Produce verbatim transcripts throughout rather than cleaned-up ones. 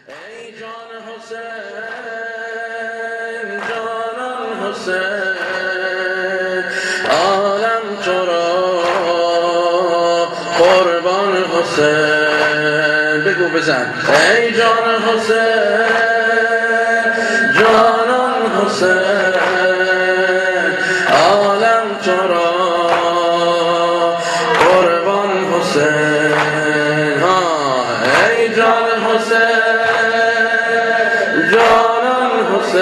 ای جان حسین جانان حسین عالم تو را قربان حسین بگو بزن ای جان حسین جانان حسین عالم تو را قربان حسین ها ای جان حسین جانان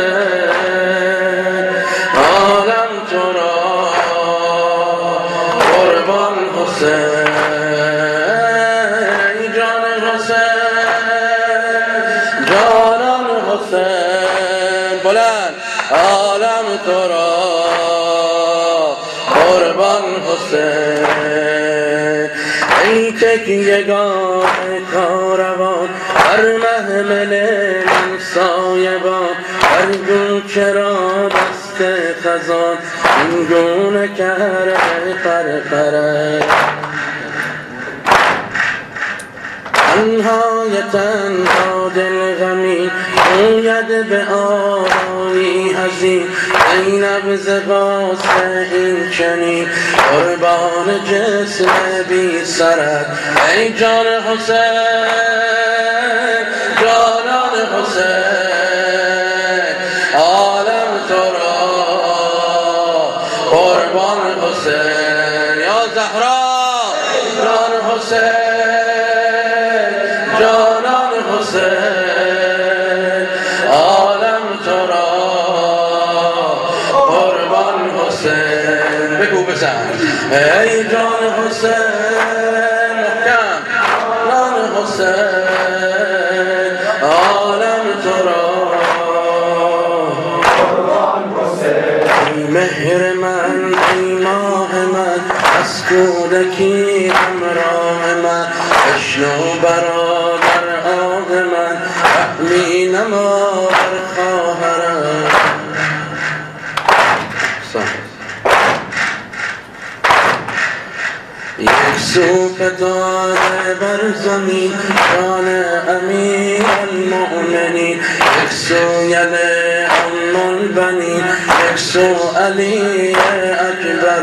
حسین عالم تو را قربان حسین ای جان حسین جانان حسین بلند عالم تو را قربان حسین ای تکیهگاه کاروان بر محمل من سایبان بر گل چرا دست خزان این گونه کره قرقره تنهای تنها دل غمی گوید به آرایی حزین ای نبض قاصد این چنین قربان جسم بی سرت ای جان حسین جانان حسین عالم تو را قربان حسین یا زهرا جان حسین جانان حسین عالم تو را قربان حسین بگو بزن ای جان حسین محکم جان حسین عالم تو را قربان حسین ای مهر من ای ماه من از کودکی همراه من اشنو برادر آه من رحمی نما بر خواهرم یک سو فتاده بر زمین جان امیر المؤمنین یک سو یل ام البنین یک سو علی اکبر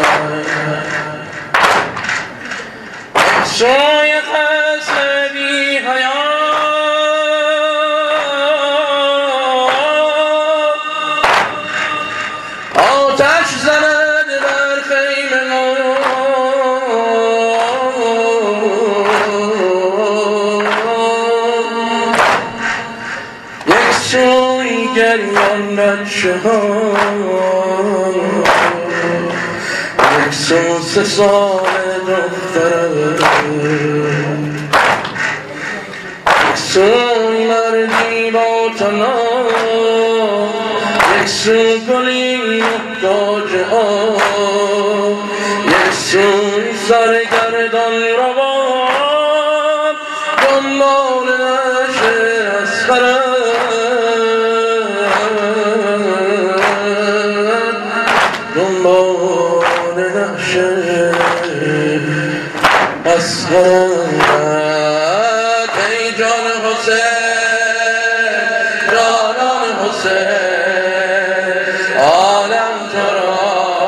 یک سوی قصر بی حیات آتش زند در خیمه یک سوی گریان بچه ها یک سو سه سال دختر یک سوی مردی با تنها یک سو گلی محتاج آب یک سوی سرگردان روان دنبال نشه از خرد دنبال نشه از خرد ای جان حسین جانان حسین عالم تو را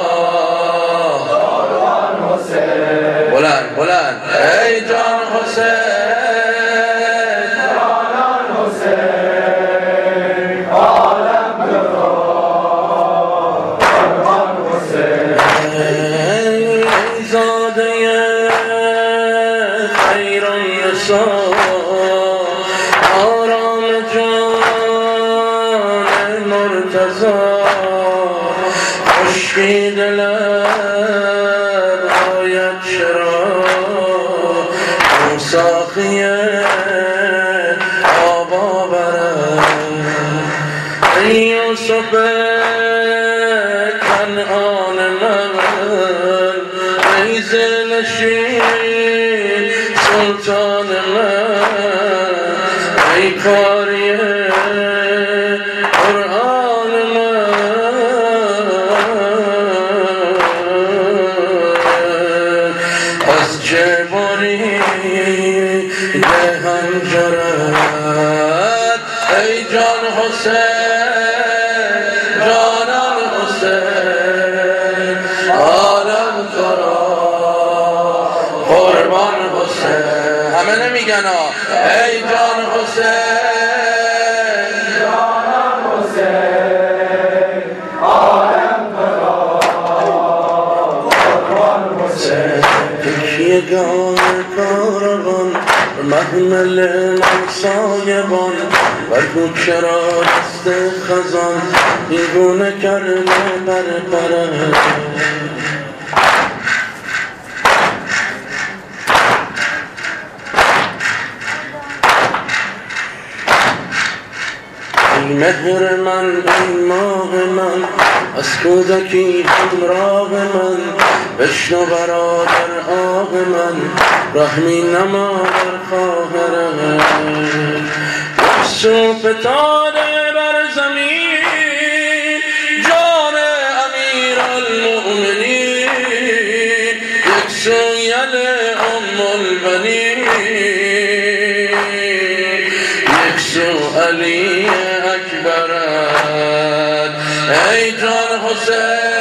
قربان حسین بلند بلند ای جان حسین جانان حسین عالم تو را قربان حسین ای زاده خیران نسا آرام جان مرتضی خشکی دلت باید چرا اون ساقی آبا برد ای یوسف کنعان من ای زلشین سلطان من ای کاری قرآن من از چه باری دهن جرد حسین جانم حسین عالم ترا قربان حسین همه نمیگن ها ای جان حسین جانم حسین عالم ترا قربان حسین یگان کاروان محمل سایبان بر کوچه را دست خزان این گونه کرده برپره ای مهر من ای ماه من از کودکی همراه من بشنو برادر آه من رحمی نما در خواهره یکسو فتاده بر زمین جان امیر المؤمنین یکسو یل ام البنین یکسو علی اکبرت ای جان حسین